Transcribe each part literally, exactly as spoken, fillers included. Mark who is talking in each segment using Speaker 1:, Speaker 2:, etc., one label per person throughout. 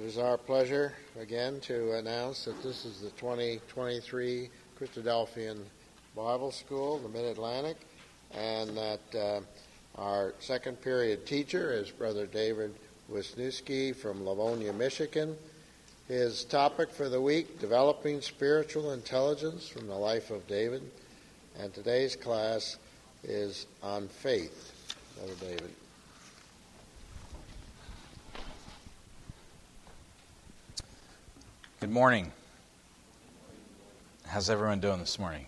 Speaker 1: It is our pleasure again to announce that this is the twenty twenty-three Christadelphian Bible School, the Mid-Atlantic, and that uh, our second period teacher is Brother David Wisniewski from Livonia, Michigan. His topic for the week, Developing Spiritual Intelligence from the Life of David. And today's class is on faith. Brother David.
Speaker 2: Good morning. How's everyone doing this morning?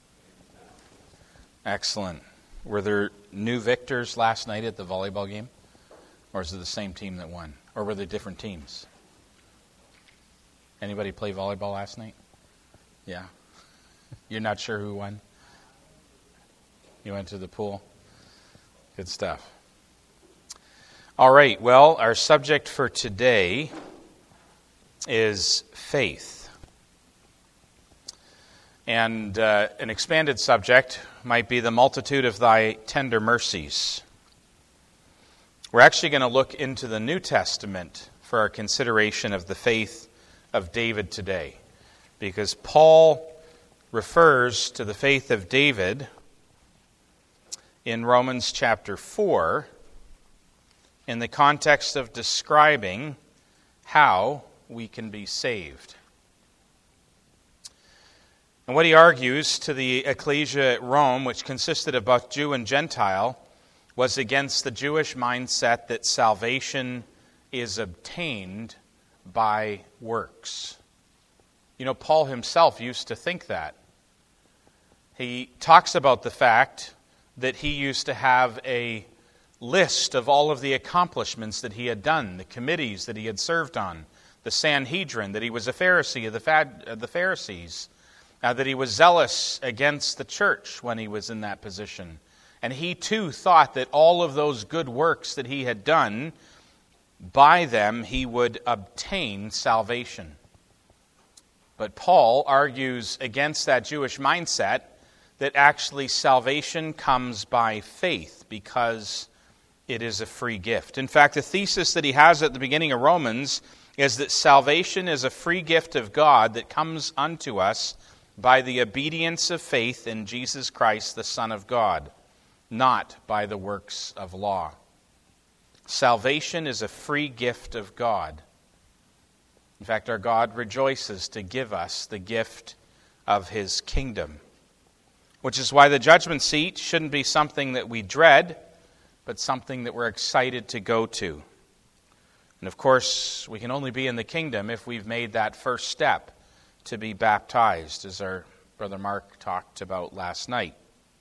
Speaker 2: Excellent. Were there new victors last night at the volleyball game? Or is it the same team that won? Or were they different teams? Anybody play volleyball last night? Yeah. You're not sure who won? You went to the pool? Good stuff. All right. Well, our subject for today is faith. And uh, an expanded subject might be the multitude of thy tender mercies. We're actually going to look into the New Testament for our consideration of the faith of David today, because Paul refers to the faith of David in Romans chapter four in the context of describing how we can be saved. And what he argues to the ecclesia at Rome, which consisted of both Jew and Gentile, was against the Jewish mindset that salvation is obtained by works. You know, Paul himself used to think that. He talks about the fact that he used to have a list of all of the accomplishments that he had done, the committees that he had served on, the Sanhedrin, that he was a Pharisee of the, Phad- of the Pharisees, uh, that he was zealous against the church when he was in that position. And he too thought that all of those good works that he had done, by them he would obtain salvation. But Paul argues against that Jewish mindset that actually salvation comes by faith because it is a free gift. In fact, the thesis that he has at the beginning of Romans is that salvation is a free gift of God that comes unto us by the obedience of faith in Jesus Christ, the Son of God, not by the works of law. Salvation is a free gift of God. In fact, our God rejoices to give us the gift of His kingdom, which is why the judgment seat shouldn't be something that we dread, but something that we're excited to go to. And of course, we can only be in the kingdom if we've made that first step to be baptized, as our brother Mark talked about last night.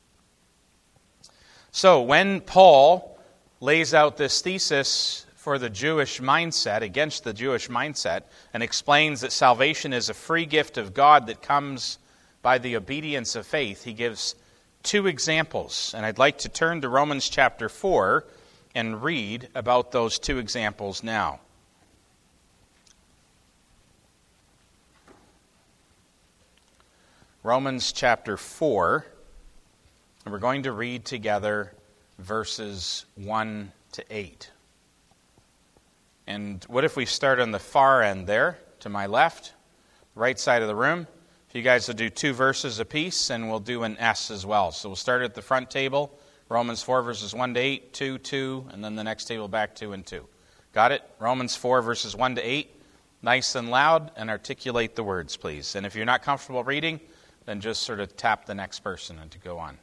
Speaker 2: So when Paul lays out this thesis for the Jewish mindset, against the Jewish mindset, and explains that salvation is a free gift of God that comes by the obedience of faith, he gives two examples. And I'd like to turn to Romans chapter four and read about those two examples now. Romans chapter four, and we're going to read together verses one to eight. And what if we start on the far end there, to my left, right side of the room? If you guys will do two verses apiece, and we'll do an S as well. So we'll start at the front table, Romans four, verses one to eight, two, two, and then the next table back two and two. Got it? Romans four, verses one to eight. Nice and loud, and articulate the words, please. And if you're not comfortable reading, then just sort of tap the next person and to go on.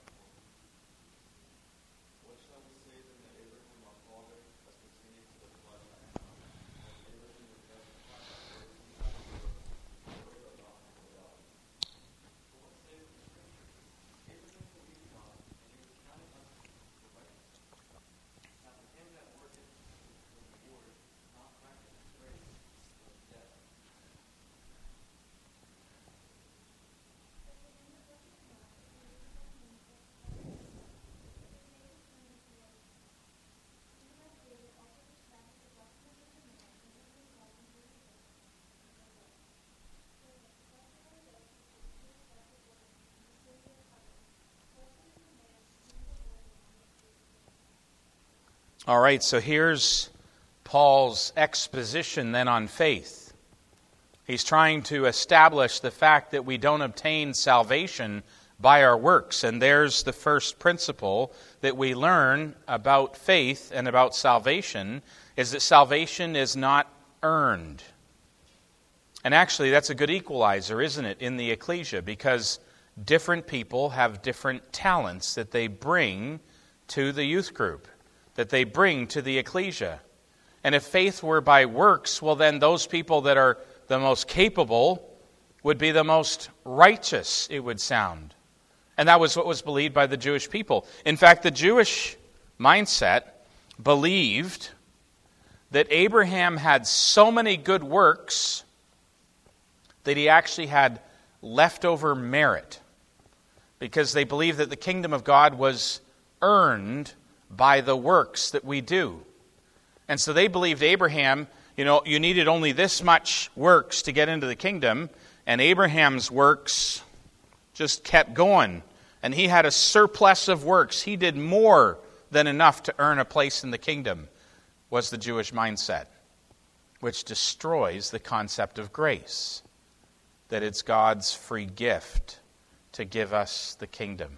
Speaker 2: All right, so here's Paul's exposition then on faith. He's trying to establish the fact that we don't obtain salvation by our works. And there's the first principle that we learn about faith and about salvation, is that salvation is not earned. And actually, that's a good equalizer, isn't it, in the ecclesia, because different people have different talents that they bring to the youth group, that they bring to the ecclesia. And if faith were by works, well then those people that are the most capable would be the most righteous, it would sound. And that was what was believed by the Jewish people. In fact, the Jewish mindset believed that Abraham had so many good works that he actually had leftover merit, because they believed that the kingdom of God was earned by the works that we do. And so they believed Abraham, you know, you needed only this much works to get into the kingdom, and Abraham's works just kept going. And he had a surplus of works. He did more than enough to earn a place in the kingdom, was the Jewish mindset, which destroys the concept of grace, that it's God's free gift to give us the kingdom.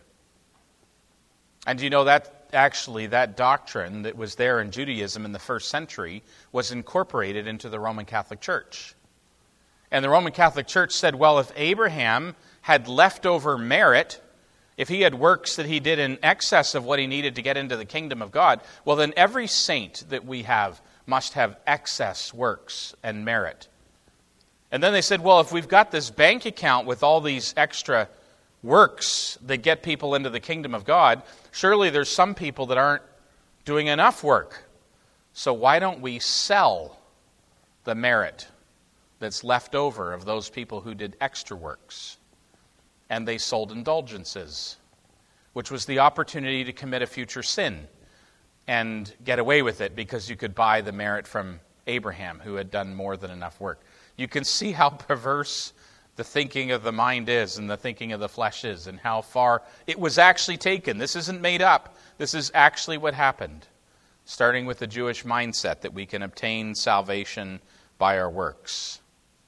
Speaker 2: And you know that actually that doctrine that was there in Judaism in the first century was incorporated into the Roman Catholic Church. And the Roman Catholic Church said, well, if Abraham had leftover merit, if he had works that he did in excess of what he needed to get into the kingdom of God, well then every saint that we have must have excess works and merit. And then they said, well, if we've got this bank account with all these extra works that get people into the kingdom of God, surely there's some people that aren't doing enough work. So why don't we sell the merit that's left over of those people who did extra works? And they sold indulgences, which was the opportunity to commit a future sin and get away with it because you could buy the merit from Abraham, who had done more than enough work. You can see how perverse the thinking of the mind is and the thinking of the flesh is, and how far it was actually taken. This isn't made up. This is actually what happened, starting with the Jewish mindset that we can obtain salvation by our works.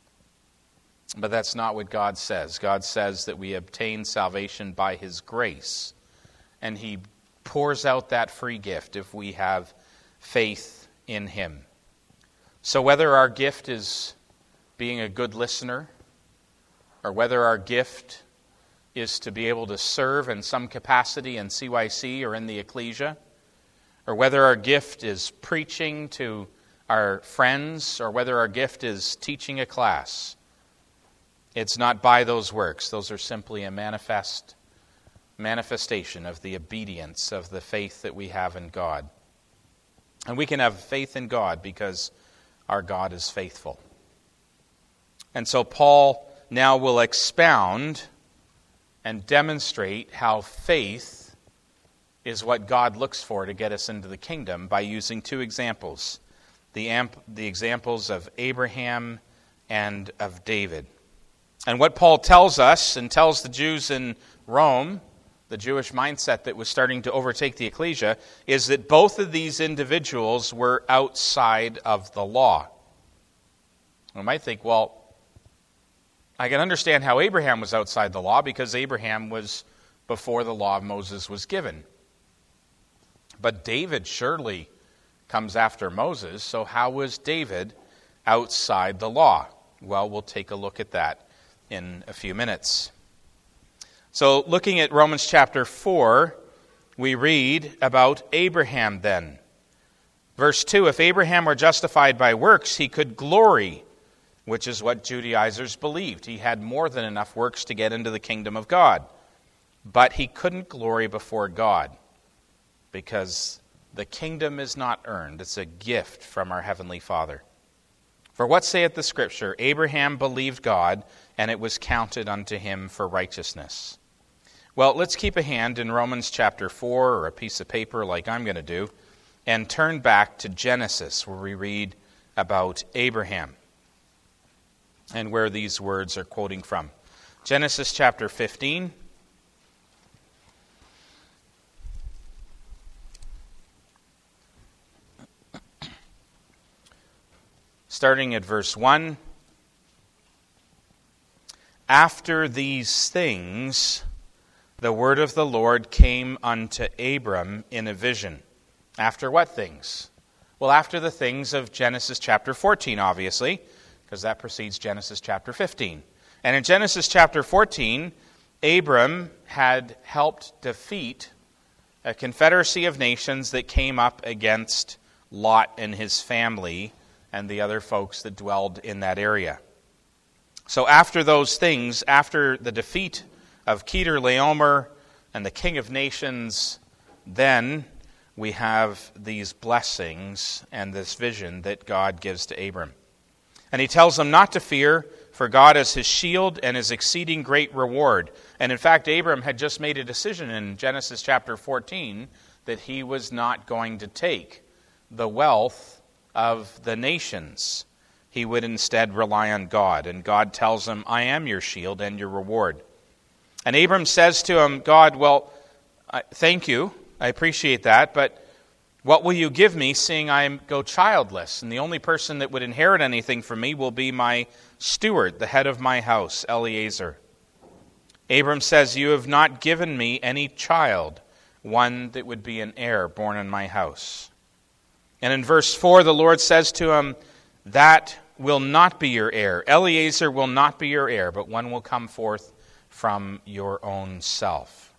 Speaker 2: But that's not what God says. God says that we obtain salvation by His grace, and He pours out that free gift if we have faith in Him. So whether our gift is being a good listener, or whether our gift is to be able to serve in some capacity in C Y C or in the ecclesia, or whether our gift is preaching to our friends, or whether our gift is teaching a class, it's not by those works. Those are simply a manifest manifestation of the obedience of the faith that we have in God. And we can have faith in God because our God is faithful. And so Paul now will expound and demonstrate how faith is what God looks for to get us into the kingdom by using two examples, the, amp- the examples of Abraham and of David. And what Paul tells us and tells the Jews in Rome, the Jewish mindset that was starting to overtake the ecclesia, is that both of these individuals were outside of the law. We might think, well, I can understand how Abraham was outside the law because Abraham was before the law of Moses was given. But David surely comes after Moses, so how was David outside the law? Well, we'll take a look at that in a few minutes. So looking at Romans chapter four, we read about Abraham then. Verse two, if Abraham were justified by works, he could glory, which is what Judaizers believed. He had more than enough works to get into the kingdom of God. But he couldn't glory before God because the kingdom is not earned. It's a gift from our Heavenly Father. For what saith the Scripture? Abraham believed God, and it was counted unto him for righteousness. Well, let's keep a hand in Romans chapter four, or a piece of paper like I'm going to do, and turn back to Genesis, where we read about Abraham and where these words are quoting from. Genesis chapter fifteen. starting at verse one. After these things, the word of the Lord came unto Abram in a vision. After what things? Well, after the things of Genesis chapter fourteen, obviously, because that precedes Genesis chapter fifteen. And in Genesis chapter fourteen, Abram had helped defeat a confederacy of nations that came up against Lot and his family and the other folks that dwelled in that area. So after those things, after the defeat of Kedorlaomer and the king of nations, then we have these blessings and this vision that God gives to Abram. And he tells him not to fear, for God is his shield and his exceeding great reward. And in fact, Abram had just made a decision in Genesis chapter fourteen that he was not going to take the wealth of the nations. He would instead rely on God. And God tells him, I am your shield and your reward. And Abram says to him, God, well, I, thank you. I appreciate that. But what will you give me, seeing I go childless? And the only person that would inherit anything from me will be my steward, the head of my house, Eliezer. Abram says, you have not given me any child, one that would be an heir born in my house. And in verse four, the Lord says to him, that will not be your heir. Eliezer will not be your heir, but one will come forth from your own self.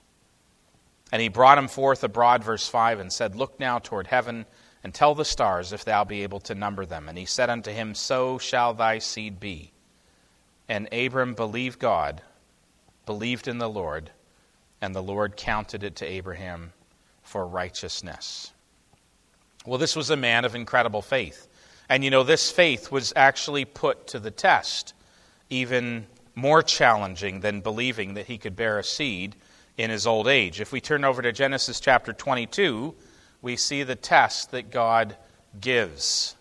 Speaker 2: And he brought him forth abroad, verse five, and said, look now toward heaven, and tell the stars if thou be able to number them. And he said unto him, so shall thy seed be. And Abram believed God, believed in the Lord, and the Lord counted it to Abraham for righteousness. Well, this was a man of incredible faith. And you know, this faith was actually put to the test, even more challenging than believing that he could bear a seed in his old age. If we turn over to Genesis chapter twenty-two, we see the test that God gives.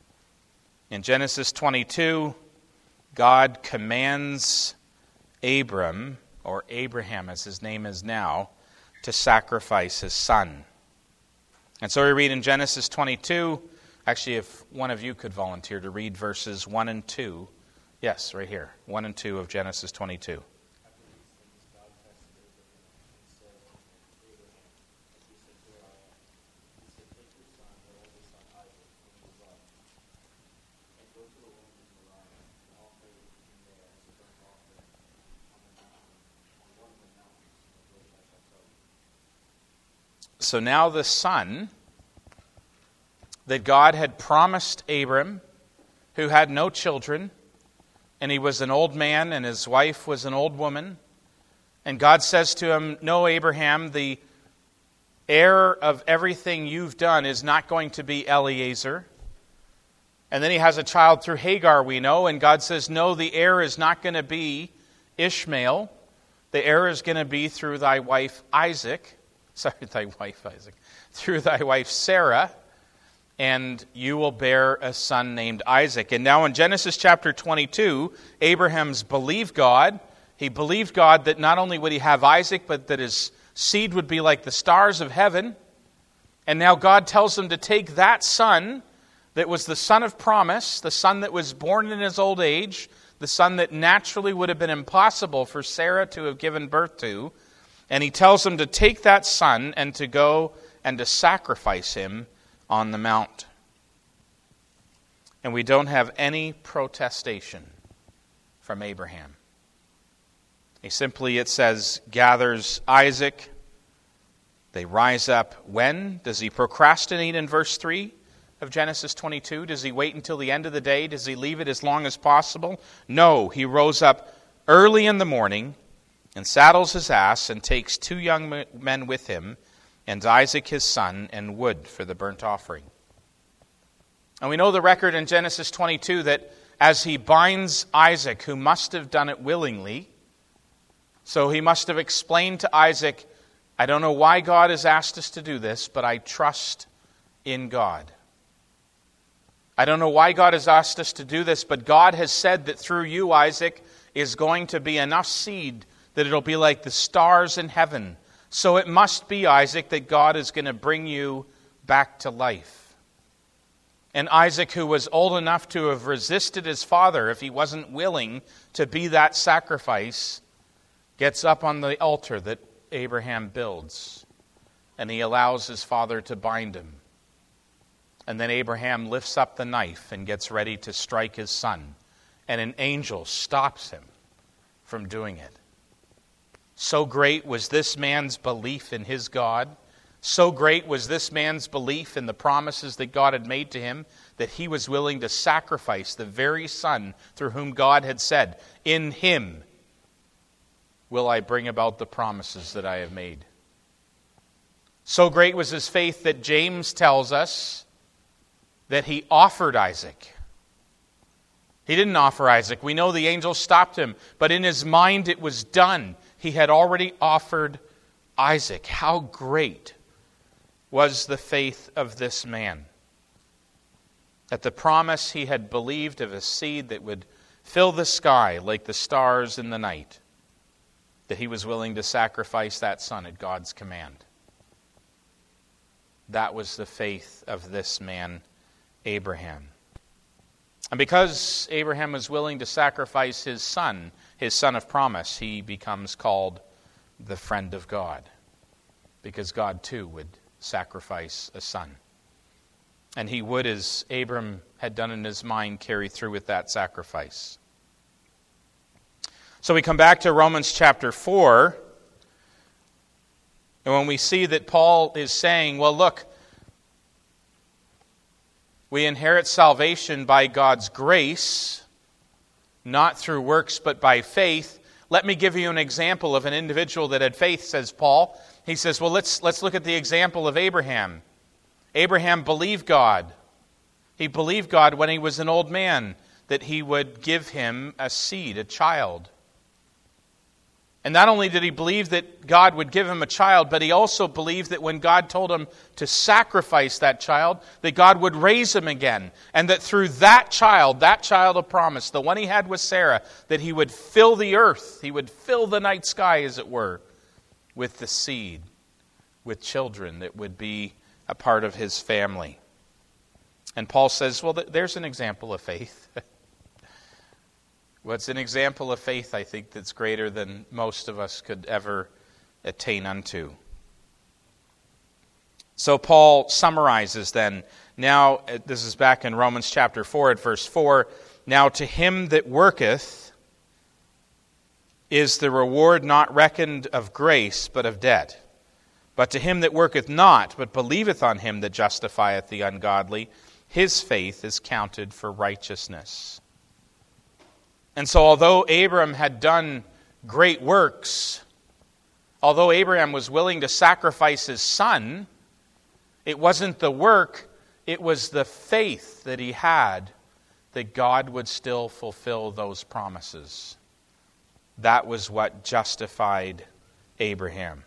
Speaker 2: In Genesis twenty-two, God commands Abram, or Abraham as his name is now, to sacrifice his son. And so we read in Genesis twenty-two, actually if one of you could volunteer to read verses one and two. Yes, right here, one and two of Genesis twenty-two. So now the son that God had promised Abram, who had no children, and he was an old man and his wife was an old woman, and God says to him, no, Abraham, the heir of everything you've done is not going to be Eliezer. And then he has a child through Hagar, we know, and God says, no, the heir is not going to be Ishmael. The heir is going to be through thy wife Isaac. Sorry, thy wife Isaac. Through thy wife Sarah, and you will bear a son named Isaac. And now in Genesis chapter twenty-two, Abraham's believed God. He believed God that not only would he have Isaac, but that his seed would be like the stars of heaven. And now God tells him to take that son that was the son of promise, the son that was born in his old age, the son that naturally would have been impossible for Sarah to have given birth to, and he tells him to take that son and to go and to sacrifice him on the mount. And we don't have any protestation from Abraham. He simply, it says, gathers Isaac. They rise up. When? Does he procrastinate in verse three of Genesis twenty-two? Does he wait until the end of the day? Does he leave it as long as possible? No, he rose up early in the morning and saddles his ass and takes two young men with him and Isaac his son and wood for the burnt offering. And we know the record in Genesis twenty-two that as he binds Isaac, who must have done it willingly, so he must have explained to Isaac, I don't know why God has asked us to do this, but I trust in God. I don't know why God has asked us to do this, but God has said that through you, Isaac, is going to be enough seed that it'll be like the stars in heaven. So it must be, Isaac, that God is going to bring you back to life. And Isaac, who was old enough to have resisted his father if he wasn't willing to be that sacrifice, gets up on the altar that Abraham builds, and he allows his father to bind him. And then Abraham lifts up the knife and gets ready to strike his son, and an angel stops him from doing it. So great was this man's belief in his God, so great was this man's belief in the promises that God had made to him, that he was willing to sacrifice the very son through whom God had said, "In him will I bring about the promises that I have made." So great was his faith that James tells us that he offered Isaac. He didn't offer Isaac. We know the angel stopped him, but in his mind it was done. He had already offered Isaac. How great was the faith of this man, that the promise he had believed of a seed that would fill the sky like the stars in the night, that he was willing to sacrifice that son at God's command. That was the faith of this man, Abraham. And because Abraham was willing to sacrifice his son, his son of promise, he becomes called the friend of God, because God too would sacrifice a son. And he would, as Abram had done in his mind, carry through with that sacrifice. So we come back to Romans chapter four, and when we see that Paul is saying, well, look, we inherit salvation by God's grace, not through works but by faith. Let me give you an example of an individual that had faith, says Paul. He says, well, let's, let's look at the example of Abraham. Abraham believed God. He believed God when he was an old man, that he would give him a seed, a child. And not only did he believe that God would give him a child, but he also believed that when God told him to sacrifice that child, that God would raise him again. And that through that child, that child of promise, the one he had with Sarah, that he would fill the earth, he would fill the night sky, as it were, with the seed, with children that would be a part of his family. And Paul says, well, there's an example of faith. Well, it's an example of faith, I think, that's greater than most of us could ever attain unto. So Paul summarizes then. Now, this is back in Romans chapter four at verse four. Now to him that worketh is the reward not reckoned of grace, but of debt. But to him that worketh not, but believeth on him that justifieth the ungodly, his faith is counted for righteousness. And so although Abram had done great works, although Abraham was willing to sacrifice his son, it wasn't the work, it was the faith that he had that God would still fulfill those promises. That was what justified Abraham.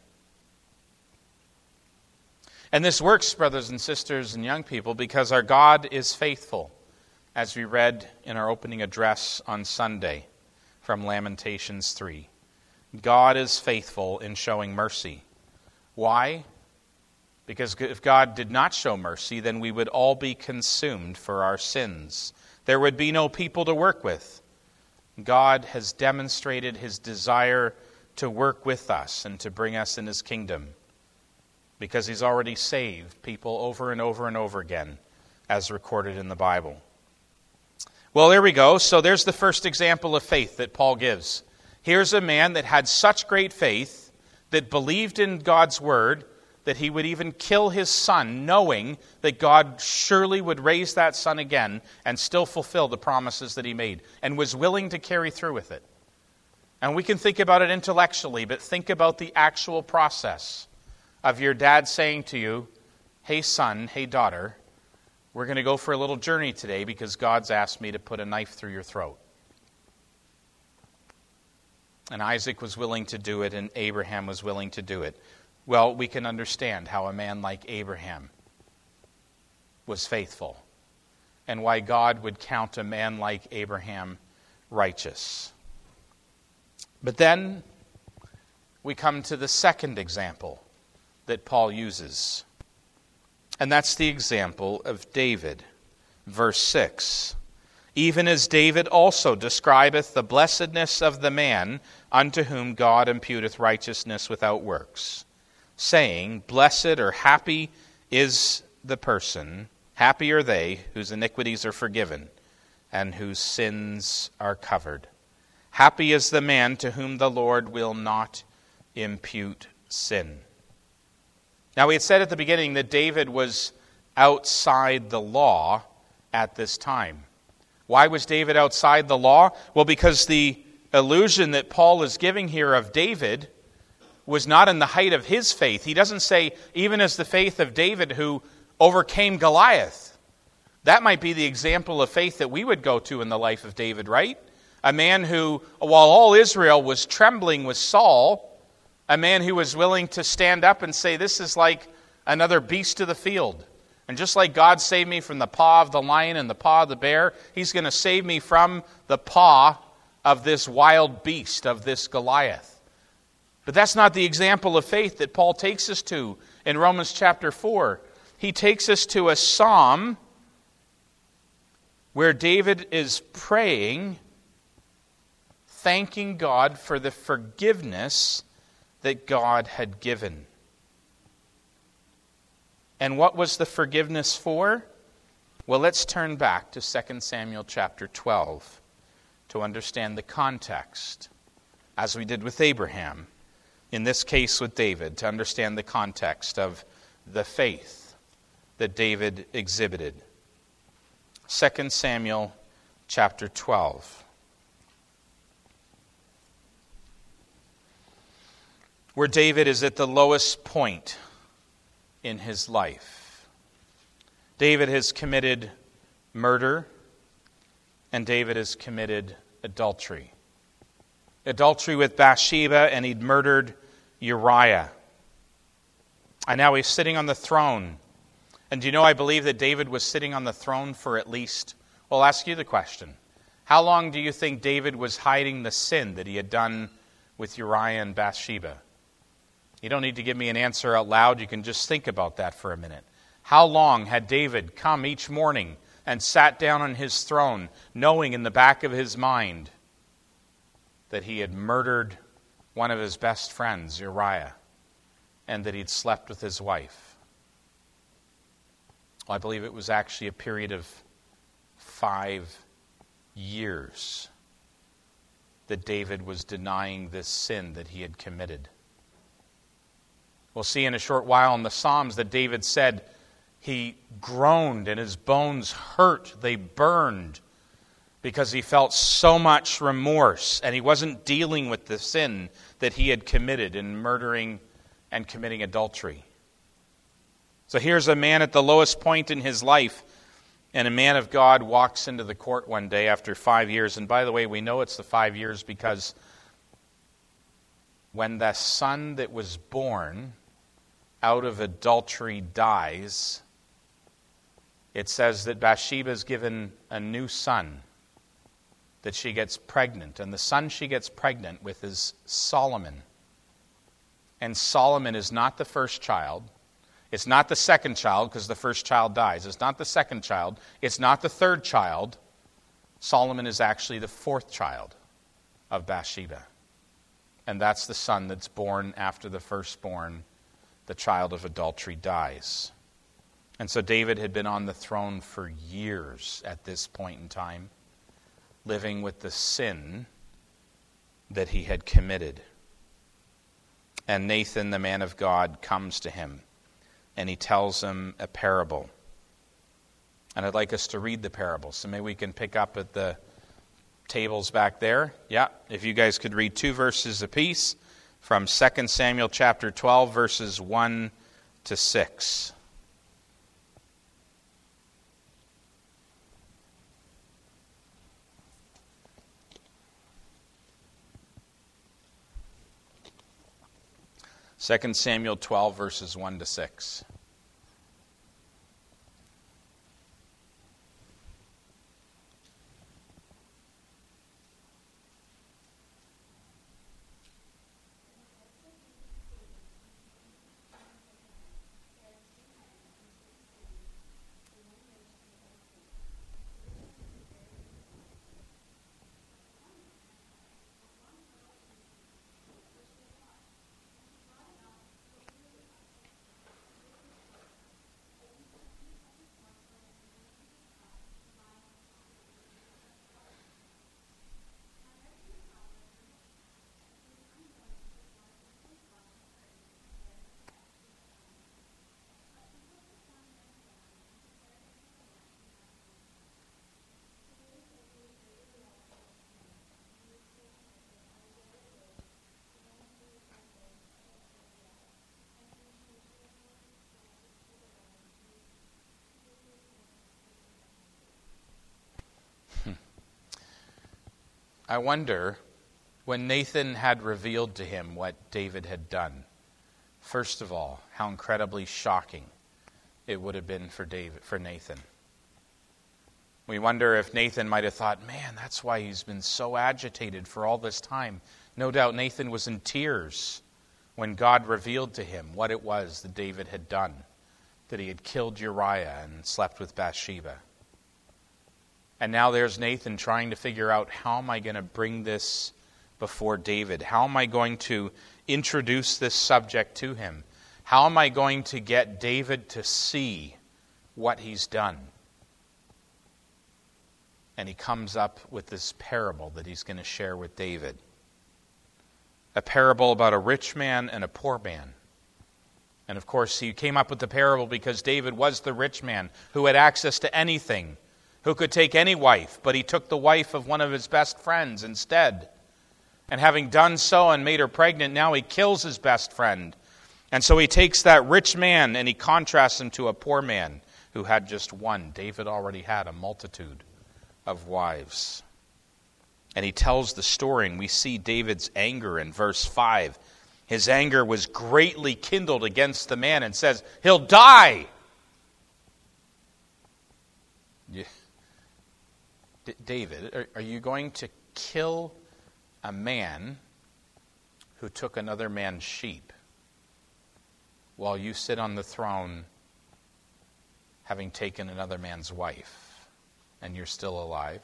Speaker 2: And this works, brothers and sisters and young people, because our God is faithful, as we read in our opening address on Sunday from Lamentations three. God is faithful in showing mercy. Why? Because if God did not show mercy, then we would all be consumed for our sins. There would be no people to work with. God has demonstrated his desire to work with us and to bring us in his kingdom, because he's already saved people over and over and over again, as recorded in the Bible. Well, there we go. So there's the first example of faith that Paul gives. Here's a man that had such great faith, that believed in God's word, that he would even kill his son, knowing that God surely would raise that son again and still fulfill the promises that he made, and was willing to carry through with it. And we can think about it intellectually, but think about the actual process of your dad saying to you, hey son, hey daughter, we're going to go for a little journey today because God's asked me to put a knife through your throat. And Isaac was willing to do it, and Abraham was willing to do it. Well, we can understand how a man like Abraham was faithful, and why God would count a man like Abraham righteous. But then we come to the second example that Paul uses. And that's the example of David. verse six. Even as David also describeth the blessedness of the man unto whom God imputeth righteousness without works, saying, Blessed or happy is the person, happy are they whose iniquities are forgiven, and whose sins are covered. Happy is the man to whom the Lord will not impute sin. Now we had said at the beginning that David was outside the law at this time. Why was David outside the law? Well, because the illusion that Paul is giving here of David was not in the height of his faith. He doesn't say, even as the faith of David who overcame Goliath. That might be the example of faith that we would go to in the life of David, right? A man who, while all Israel was trembling with Saul, a man who was willing to stand up and say, this is like another beast of the field. And just like God saved me from the paw of the lion and the paw of the bear, He's going to save me from the paw of this wild beast, of this Goliath. But that's not the example of faith that Paul takes us to in Romans chapter four. He takes us to a psalm where David is praying, thanking God for the forgiveness that God had given. And what was the forgiveness for? Well, let's turn back to Second Samuel chapter twelve to understand the context, as we did with Abraham, in this case with David, to understand the context of the faith that David exhibited. Second Samuel chapter twelve. Where David is at the lowest point in his life. David has committed murder, and David has committed adultery. Adultery with Bathsheba, and he'd murdered Uriah. And now he's sitting on the throne. And do you know, I believe that David was sitting on the throne for at least, well, I'll ask you the question. How long do you think David was hiding the sin that he had done with Uriah and Bathsheba? You don't need to give me an answer out loud. You can just think about that for a minute. How long had David come each morning and sat down on his throne, knowing in the back of his mind that he had murdered one of his best friends, Uriah, and that he'd slept with his wife? Well, I believe it was actually a period of five years that David was denying this sin that he had committed. We'll see in a short while in the Psalms that David said he groaned and his bones hurt, they burned, because he felt so much remorse and he wasn't dealing with the sin that he had committed in murdering and committing adultery. So here's a man at the lowest point in his life, and a man of God walks into the court one day after five years. And by the way, we know it's the five years because when the son that was born out of adultery dies, it says that Bathsheba is given a new son, that she gets pregnant. And the son she gets pregnant with is Solomon. And Solomon is not the first child. It's not the second child, because the first child dies. It's not the second child. It's not the third child. Solomon is actually the fourth child of Bathsheba. And that's the son that's born after the firstborn, the child of adultery, dies. And so David had been on the throne for years at this point in time, living with the sin that he had committed. And Nathan, the man of God, comes to him, and he tells him a parable. And I'd like us to read the parable. So maybe we can pick up at the tables back there. Yeah, if you guys could read two verses apiece from Second Samuel chapter twelve, verses one to six. Second Samuel twelve, verses one to six. I wonder, when Nathan had revealed to him what David had done, first of all, how incredibly shocking it would have been for David, for Nathan. We wonder if Nathan might have thought, man, that's why he's been so agitated for all this time. No doubt Nathan was in tears when God revealed to him what it was that David had done, that he had killed Uriah and slept with Bathsheba. And now there's Nathan trying to figure out, how am I going to bring this before David? How am I going to introduce this subject to him? How am I going to get David to see what he's done? And he comes up with this parable that he's going to share with David. A parable about a rich man and a poor man. And of course, he came up with the parable because David was the rich man who had access to anything, who could take any wife, but he took the wife of one of his best friends instead. And having done so and made her pregnant, now he kills his best friend. And so he takes that rich man and he contrasts him to a poor man who had just one. David already had a multitude of wives. And he tells the story, and we see David's anger in verse five. His anger was greatly kindled against the man and says, he'll die. Yeah. D- David, are, are you going to kill a man who took another man's sheep while you sit on the throne having taken another man's wife and you're still alive?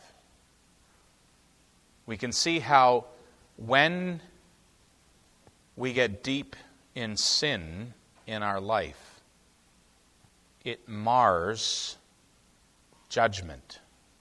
Speaker 2: We can see how when we get deep in sin in our life, it mars judgment.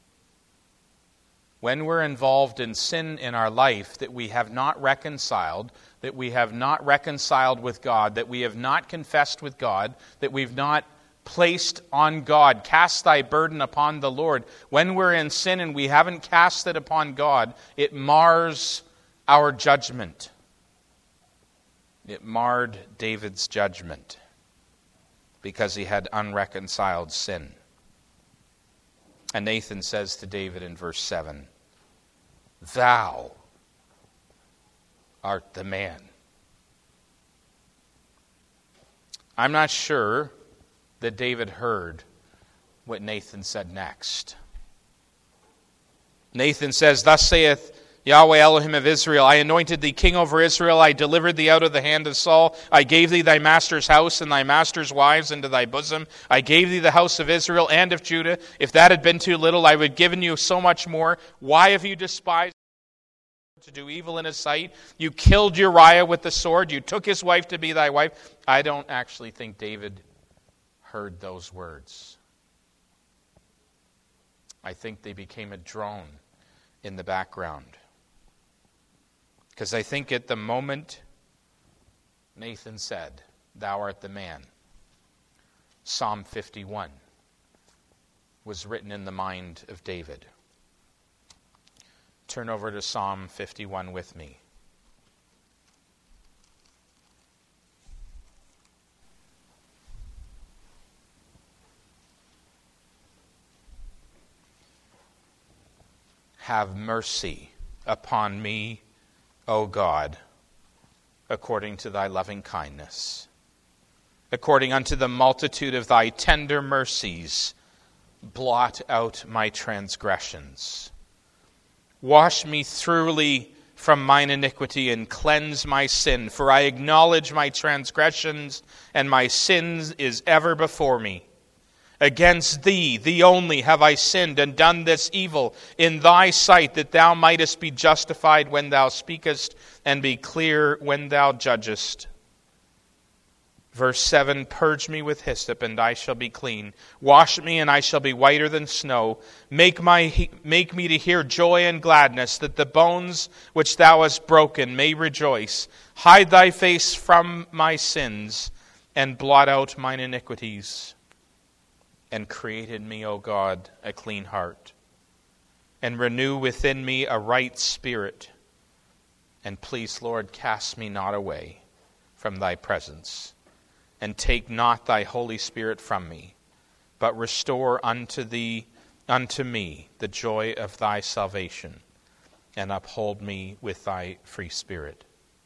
Speaker 2: When we're involved in sin in our life that we have not reconciled, that we have not reconciled with God, that we have not confessed with God, that we've not placed on God, cast thy burden upon the Lord. When we're in sin and we haven't cast it upon God, it mars our judgment. It marred David's judgment because he had unreconciled sin. And Nathan says to David in verse seven, thou art the man. I'm not sure that David heard what Nathan said next. Nathan says, thus saith Yahweh Elohim of Israel, I anointed thee king over Israel, I delivered thee out of the hand of Saul, I gave thee thy master's house and thy master's wives into thy bosom, I gave thee the house of Israel and of Judah. If that had been too little, I would have given you so much more. Why have you despised to do evil in his sight? You killed Uriah with the sword, you took his wife to be thy wife. I don't actually think David heard those words. I think they became a drone in the background. Because I think at the moment Nathan said, thou art the man, Psalm fifty-one was written in the mind of David. Turn over to Psalm fifty-one with me. Have mercy upon me, O God, according to thy loving kindness. According unto the multitude of thy tender mercies, blot out my transgressions. Wash me thoroughly from mine iniquity and cleanse my sin, for I acknowledge my transgressions, and my sins is ever before me. Against thee, thee only, have I sinned and done this evil in thy sight, that thou mightest be justified when thou speakest, and be clear when thou judgest. Verse seven, purge me with hyssop, and I shall be clean. Wash me, and I shall be whiter than snow. Make my make me to hear joy and gladness, that the bones which thou hast broken may rejoice. Hide thy face from my sins, and blot out mine iniquities. And create in me, O God, a clean heart, and renew within me a right spirit. And please, Lord, cast me not away from thy presence, and take not thy Holy Spirit from me, but restore unto thee, unto me, the joy of thy salvation, and uphold me with thy free spirit.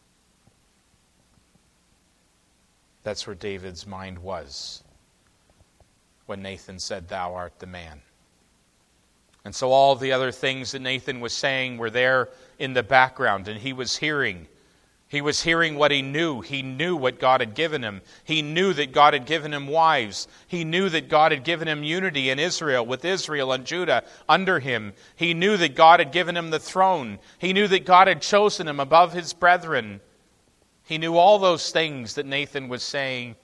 Speaker 2: That's where David's mind was when Nathan said, thou art the man. And so all the other things that Nathan was saying were there in the background, and he was hearing. He was hearing what he knew. He knew what God had given him. He knew that God had given him wives. He knew that God had given him unity in Israel, with Israel and Judah under him. He knew that God had given him the throne. He knew that God had chosen him above his brethren. He knew all those things that Nathan was saying.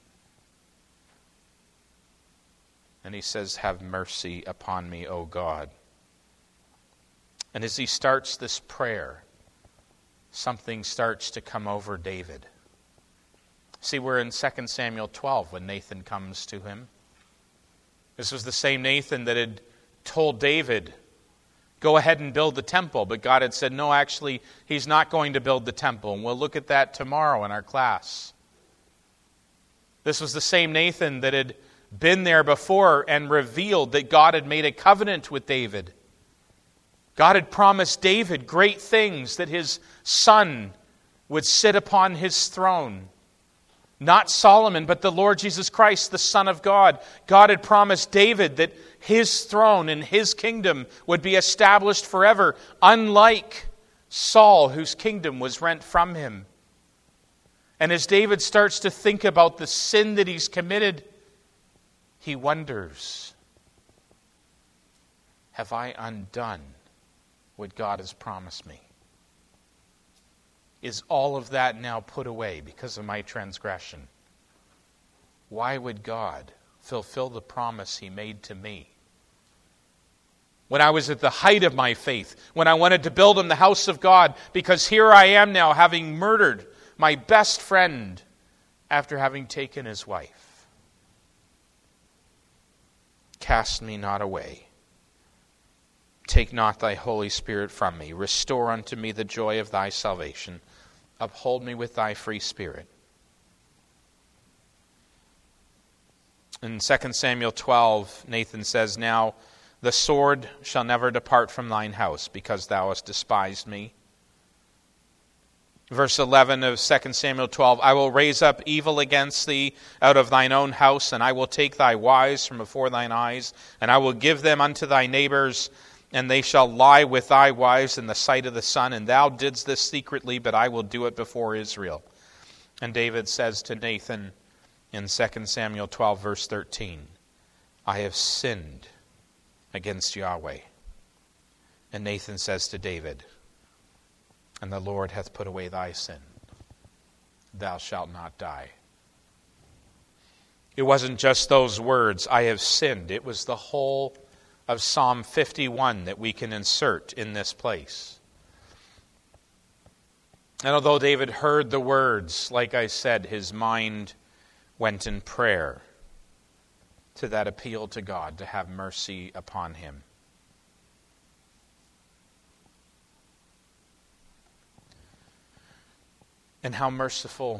Speaker 2: And he says, have mercy upon me, O God. And as he starts this prayer, something starts to come over David. See, we're in Second Samuel twelve when Nathan comes to him. This was the same Nathan that had told David, go ahead and build the temple. But God had said, no, actually, he's not going to build the temple. And we'll look at that tomorrow in our class. This was the same Nathan that had been there before and revealed that God had made a covenant with David. God had promised David great things, that his son would sit upon his throne. Not Solomon, but the Lord Jesus Christ, the Son of God. God had promised David that his throne and his kingdom would be established forever, unlike Saul, whose kingdom was rent from him. And as David starts to think about the sin that he's committed, he wonders, have I undone what God has promised me? Is all of that now put away because of my transgression? Why would God fulfill the promise he made to me? When I was at the height of my faith, when I wanted to build him the house of God, because here I am now having murdered my best friend after having taken his wife. Cast me not away. Take not thy Holy Spirit from me. Restore unto me the joy of thy salvation. Uphold me with thy free spirit. In Second Samuel twelve, Nathan says, now the sword shall never depart from thine house, because thou hast despised me. Verse eleven of Second Samuel twelve, I will raise up evil against thee out of thine own house, and I will take thy wives from before thine eyes, and I will give them unto thy neighbors, and they shall lie with thy wives in the sight of the sun. And thou didst this secretly, but I will do it before Israel. And David says to Nathan in Second Samuel twelve, verse thirteen, I have sinned against Yahweh. And Nathan says to David, and the Lord hath put away thy sin. Thou shalt not die. It wasn't just those words, I have sinned. It was the whole of Psalm fifty-one that we can insert in this place. And although David heard the words, like I said, his mind went in prayer to that appeal to God to have mercy upon him. And how merciful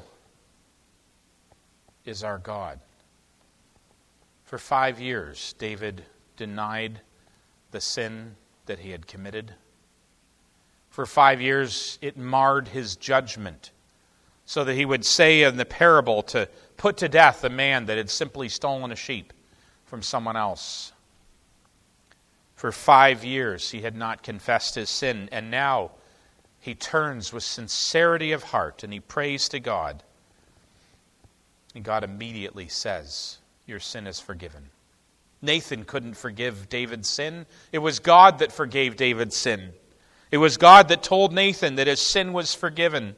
Speaker 2: is our God. For five years, David denied the sin that he had committed. For five years, it marred his judgment, so that he would say in the parable to put to death a man that had simply stolen a sheep from someone else. For five years, he had not confessed his sin, and now he turns with sincerity of heart and he prays to God. And God immediately says, your sin is forgiven. Nathan couldn't forgive David's sin. It was God that forgave David's sin. It was God that told Nathan that his sin was forgiven.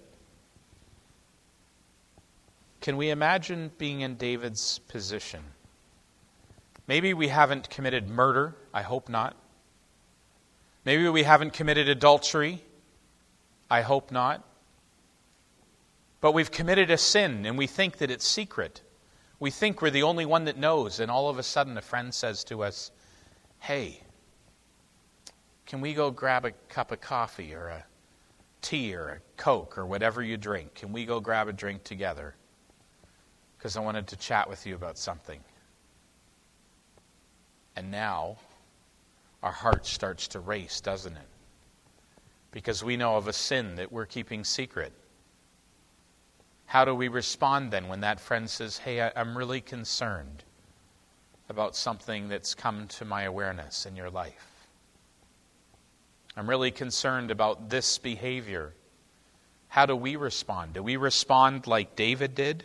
Speaker 2: Can we imagine being in David's position? Maybe we haven't committed murder. I hope not. Maybe we haven't committed adultery. I hope not. But we've committed a sin and we think that it's secret. We think we're the only one that knows, and all of a sudden a friend says to us, hey, can we go grab a cup of coffee or a tea or a Coke or whatever you drink? Can we go grab a drink together? Because I wanted to chat with you about something. And now our heart starts to race, doesn't it? because we know of a sin that we're keeping secret. How do we respond then when that friend says, hey, I'm really concerned about something that's come to my awareness in your life? I'm really concerned about this behavior. How do we respond? Do we respond like David did?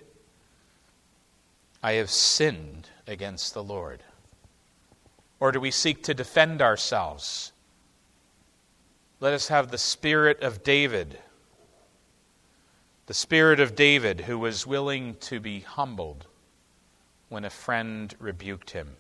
Speaker 2: I have sinned against the Lord. Or do we seek to defend ourselves? Let us have the spirit of David. The spirit of David, who was willing to be humbled when a friend rebuked him.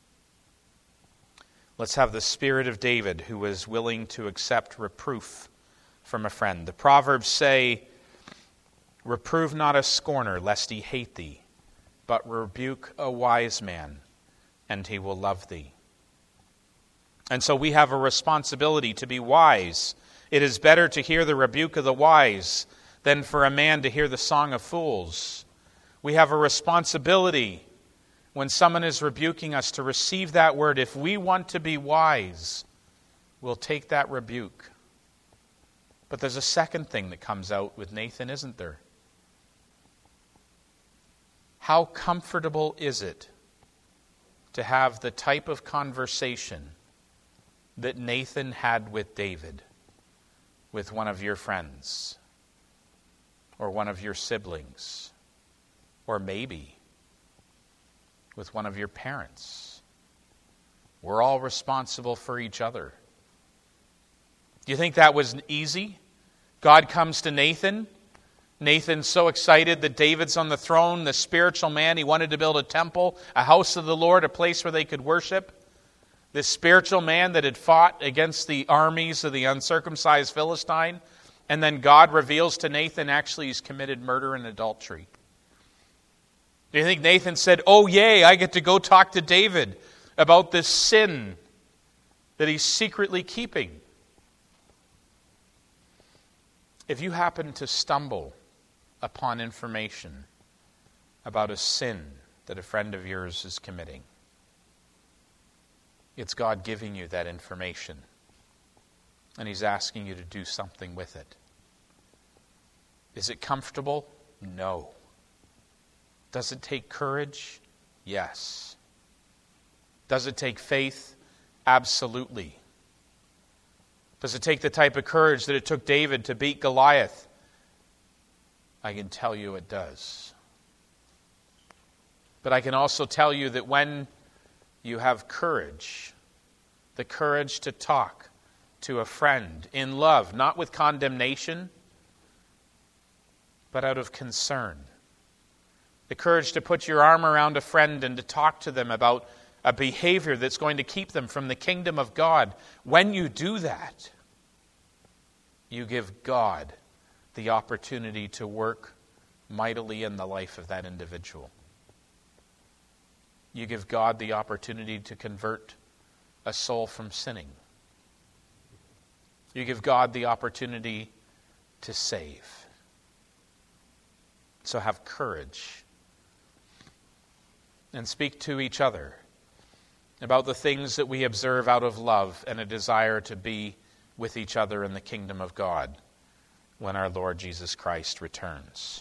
Speaker 2: Let's have the spirit of David, who was willing to accept reproof from a friend. The Proverbs say, reprove not a scorner, lest he hate thee, but rebuke a wise man, and he will love thee. And so we have a responsibility to be wise. It is better to hear the rebuke of the wise than for a man to hear the song of fools. We have a responsibility when someone is rebuking us to receive that word. If we want to be wise, we'll take that rebuke. But there's a second thing that comes out with Nathan, isn't there? How comfortable is it to have the type of conversation that Nathan had with David, with one of your friends, or one of your siblings, or maybe with one of your parents? We're all responsible for each other. Do you think that was easy? God comes to Nathan. Nathan's so excited that David's on the throne, the spiritual man. He wanted to build a temple, a house of the Lord, a place where they could worship. This spiritual man that had fought against the armies of the uncircumcised Philistine. And then God reveals to Nathan, actually, he's committed murder and adultery. Do you think Nathan said, oh, yay, I get to go talk to David about this sin that he's secretly keeping? If you happen to stumble upon information about a sin that a friend of yours is committing, it's God giving you that information. And he's asking you to do something with it. Is it comfortable? No. Does it take courage? Yes. Does it take faith? Absolutely. Does it take the type of courage that it took David to beat Goliath? I can tell you it does. But I can also tell you that when you have courage, the courage to talk to a friend in love, not with condemnation, but out of concern. The courage to put your arm around a friend and to talk to them about a behavior that's going to keep them from the kingdom of God. When you do that, you give God the opportunity to work mightily in the life of that individual. You give God the opportunity to convert a soul from sinning. You give God the opportunity to save. So have courage. And speak to each other about the things that we observe out of love and a desire to be with each other in the kingdom of God when our Lord Jesus Christ returns.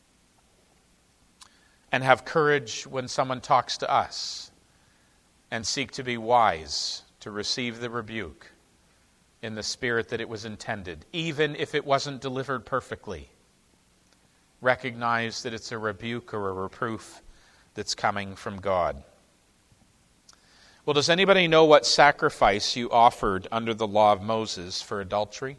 Speaker 2: And have courage when someone talks to us, and seek to be wise to receive the rebuke in the spirit that it was intended, even if it wasn't delivered perfectly. Recognize that it's a rebuke or a reproof that's coming from God. Well, does anybody know what sacrifice you offered under the law of Moses for adultery?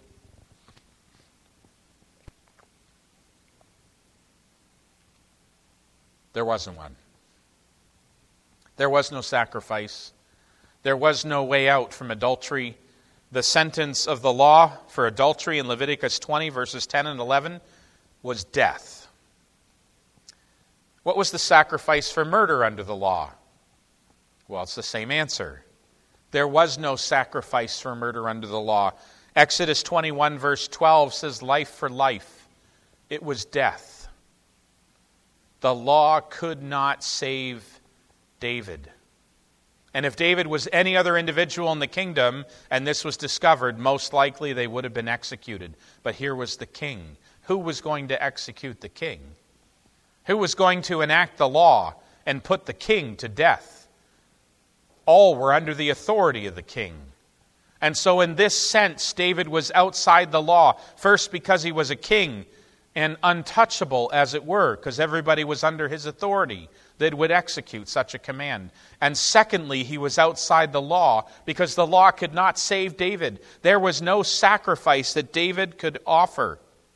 Speaker 2: There wasn't one. There was no sacrifice. There was no way out from adultery. The sentence of the law for adultery in Leviticus twenty, verses ten and eleven, was death. What was the sacrifice for murder under the law? Well, it's the same answer. There was no sacrifice for murder under the law. Exodus twenty-one, verse twelve says, life for life. It was death. The law could not save David. And if David was any other individual in the kingdom and this was discovered, most likely they would have been executed. But here was the king. Who was going to execute the king? Who was going to enact the law and put the king to death? All were under the authority of the king. And so in this sense, David was outside the law. First, because he was a king and untouchable, as it were, because everybody was under his authority that would execute such a command. And secondly, he was outside the law because the law could not save David. There was no sacrifice that David could offer.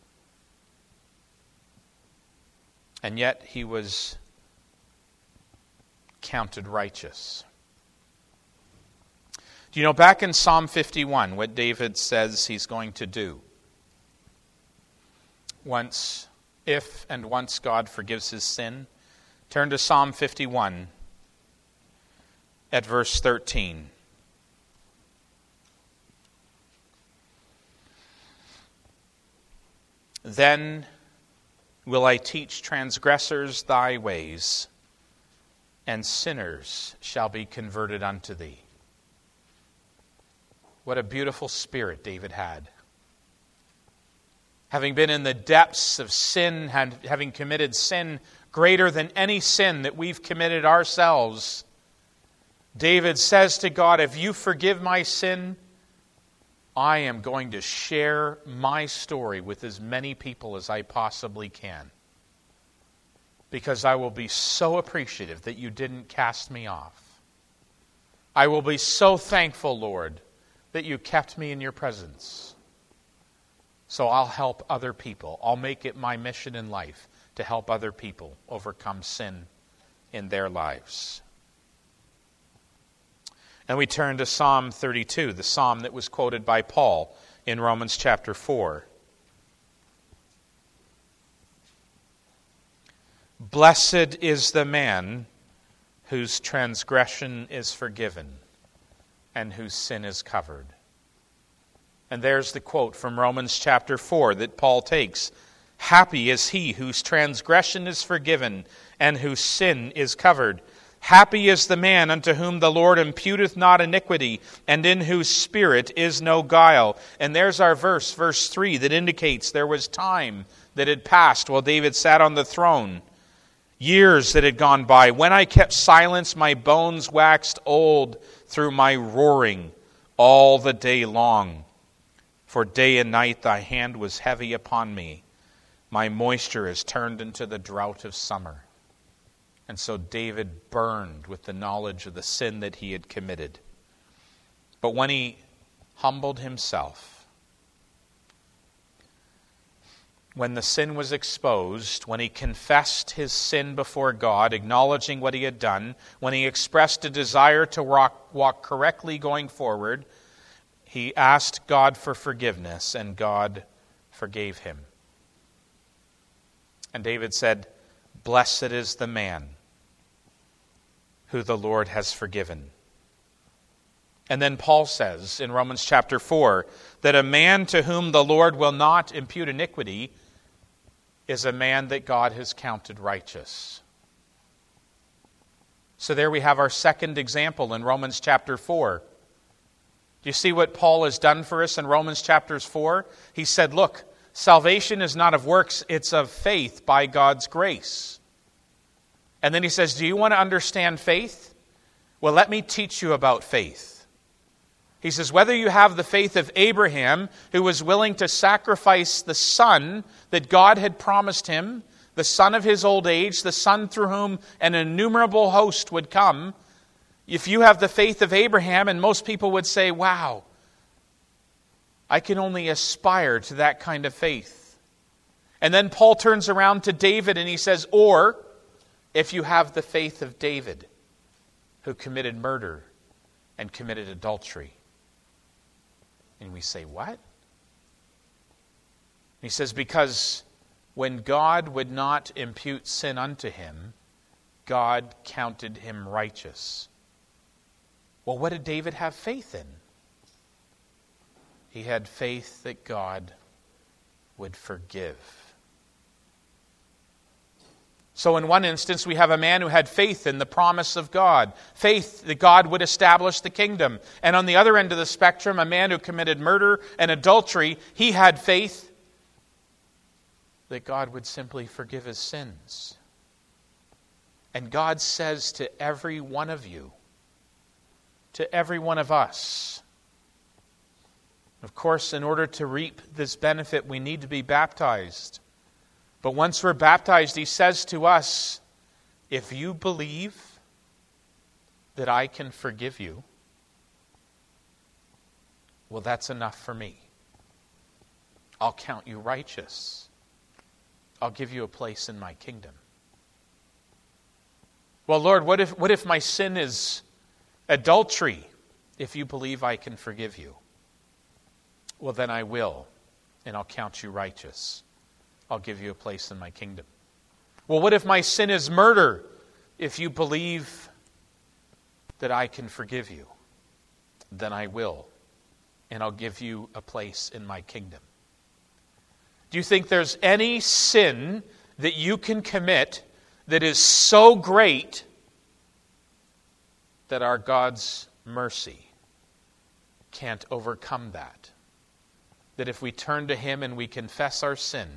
Speaker 2: And yet he was counted righteous. Do you know, back in Psalm fifty-one, what David says he's going to do? Once, if and once God forgives his sin, turn to Psalm fifty-one at verse thirteen. Then will I teach transgressors thy ways, and sinners shall be converted unto thee. What a beautiful spirit David had. Having been in the depths of sin, having committed sin greater than any sin that we've committed ourselves, David says to God, if you forgive my sin, I am going to share my story with as many people as I possibly can. Because I will be so appreciative that you didn't cast me off. I will be so thankful, Lord, that you kept me in your presence. So I'll help other people. I'll make it my mission in life to help other people overcome sin in their lives. And we turn to Psalm thirty-two, the psalm that was quoted by Paul in Romans chapter four. Blessed is the man whose transgression is forgiven and whose sin is covered. And there's the quote from Romans chapter four that Paul takes. Happy is he whose transgression is forgiven and whose sin is covered. Happy is the man unto whom the Lord imputeth not iniquity, and in whose spirit is no guile. And there's our verse, verse three, that indicates there was time that had passed while David sat on the throne. Years that had gone by. When I kept silence, my bones waxed old through my roaring all the day long. For day and night thy hand was heavy upon me. My moisture is turned into the drought of summer. And so David burned with the knowledge of the sin that he had committed. But when he humbled himself, when the sin was exposed, when he confessed his sin before God, acknowledging what he had done, when he expressed a desire to walk, walk correctly going forward, he asked God for forgiveness, and God forgave him. And David said, blessed is the man who the Lord has forgiven. And then Paul says in Romans chapter four that a man to whom the Lord will not impute iniquity is a man that God has counted righteous. So there we have our second example in Romans chapter four. Do you see what Paul has done for us in Romans chapters four? He said, look, salvation is not of works, it's of faith by God's grace. And then he says, do you want to understand faith? Well, let me teach you about faith. He says, whether you have the faith of Abraham, who was willing to sacrifice the son that God had promised him, the son of his old age, the son through whom an innumerable host would come. If you have the faith of Abraham, and most people would say, wow, I can only aspire to that kind of faith. And then Paul turns around to David and he says, or if you have the faith of David, who committed murder and committed adultery. And we say, what? He says, because when God would not impute sin unto him, God counted him righteous. Well, what did David have faith in? He had faith that God would forgive. So in one instance, we have a man who had faith in the promise of God, faith that God would establish the kingdom. And on the other end of the spectrum, a man who committed murder and adultery, he had faith that God would simply forgive his sins. And God says to every one of you, to every one of us, of course, in order to reap this benefit, we need to be baptized. But once we're baptized, he says to us, if you believe that I can forgive you, well, that's enough for me. I'll count you righteous. I'll give you a place in my kingdom. Well, Lord, what if, what if my sin is adultery? If you believe I can forgive you, well, then I will, and I'll count you righteous. I'll give you a place in my kingdom. Well, what if my sin is murder? If you believe that I can forgive you, then I will, and I'll give you a place in my kingdom. Do you think there's any sin that you can commit that is so great that our God's mercy can't overcome that? That if we turn to him and we confess our sin,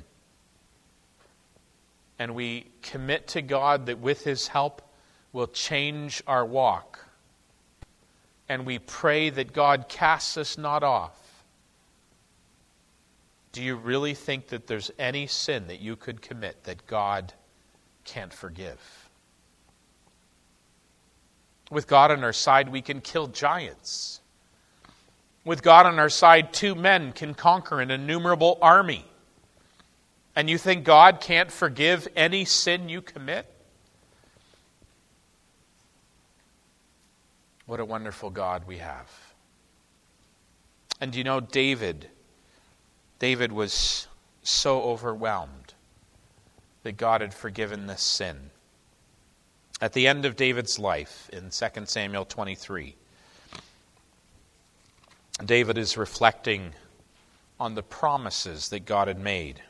Speaker 2: and we commit to God that with his help we'll change our walk, and we pray that God casts us not off, do you really think that there's any sin that you could commit that God can't forgive? With God on our side, we can kill giants. With God on our side, two men can conquer an innumerable army. And you think God can't forgive any sin you commit? What a wonderful God we have. And you know, David, David was so overwhelmed that God had forgiven this sin. At the end of David's life, in Second Samuel twenty-three, David is reflecting on the promises that God had made,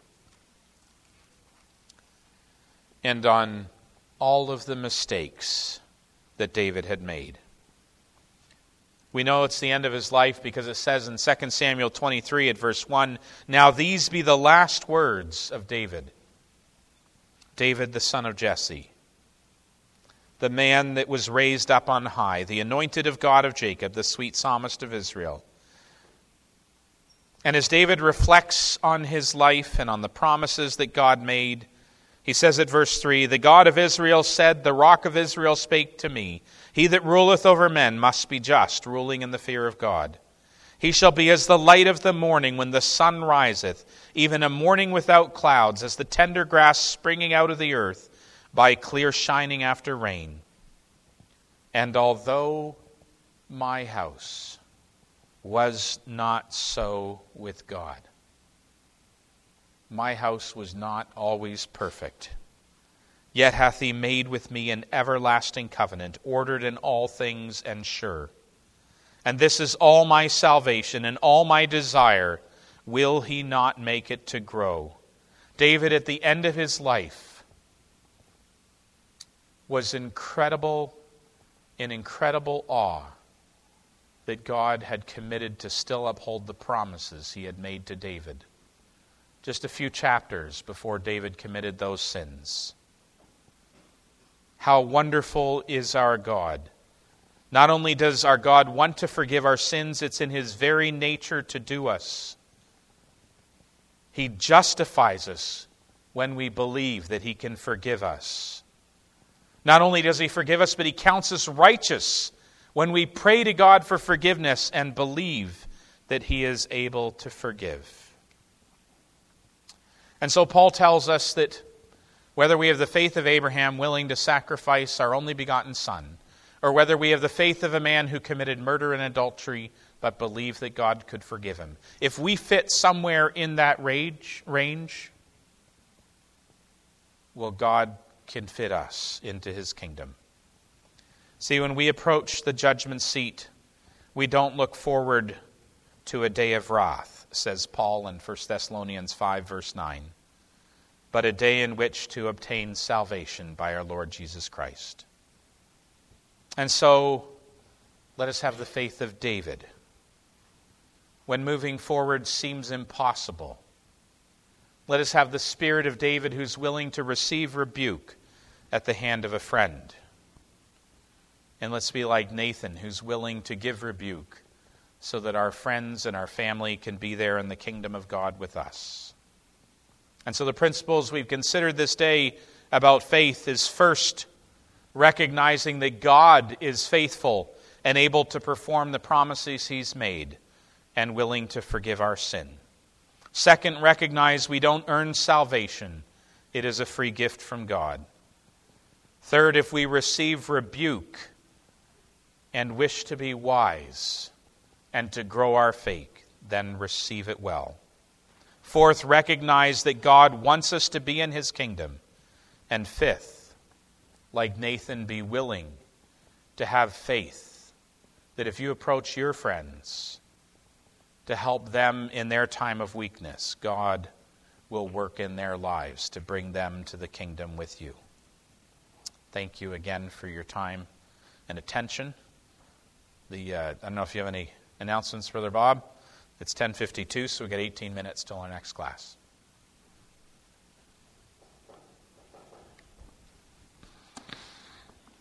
Speaker 2: and on all of the mistakes that David had made. We know it's the end of his life because it says in Second Samuel twenty-three at verse one, "Now these be the last words of David, David the son of Jesse, the man that was raised up on high, the anointed of God of Jacob, the sweet psalmist of Israel." And as David reflects on his life and on the promises that God made, he says at verse three, "The God of Israel said, the rock of Israel spake to me. He that ruleth over men must be just, ruling in the fear of God. He shall be as the light of the morning when the sun riseth, even a morning without clouds, as the tender grass springing out of the earth by clear shining after rain. And although my house was not so with God," my house was not always perfect, "yet hath he made with me an everlasting covenant, ordered in all things and sure. And this is all my salvation and all my desire. Will he not make it to grow?" David, at the end of his life, was incredible, in incredible awe that God had committed to still uphold the promises he had made to David, just a few chapters before David committed those sins. How wonderful is our God. Not only does our God want to forgive our sins, it's in his very nature to do us. He justifies us when we believe that he can forgive us. Not only does he forgive us, but he counts us righteous when we pray to God for forgiveness and believe that he is able to forgive. And so Paul tells us that whether we have the faith of Abraham willing to sacrifice our only begotten son, or whether we have the faith of a man who committed murder and adultery but believed that God could forgive him, if we fit somewhere in that range, range, well, God can fit us into his kingdom. See, when we approach the judgment seat, we don't look forward to a day of wrath, says Paul in First Thessalonians five, verse nine. but a day in which to obtain salvation by our Lord Jesus Christ. And so, let us have the faith of David. When moving forward seems impossible, let us have the spirit of David, who's willing to receive rebuke at the hand of a friend. And let's be like Nathan, who's willing to give rebuke so that our friends and our family can be there in the kingdom of God with us. And so the principles we've considered this day about faith is, first, recognizing that God is faithful and able to perform the promises He's made and willing to forgive our sin. Second, recognize we don't earn salvation. It is a free gift from God. Third, if we receive rebuke and wish to be wise and to grow our faith, then receive it well. Fourth, recognize that God wants us to be in His kingdom. And fifth, like Nathan, be willing to have faith that if you approach your friends to help them in their time of weakness, God will work in their lives to bring them to the kingdom with you. Thank you again for your time and attention. The uh, I don't know if you have any announcements, Brother Bob. It's ten fifty-two, so we've got eighteen minutes till our next class.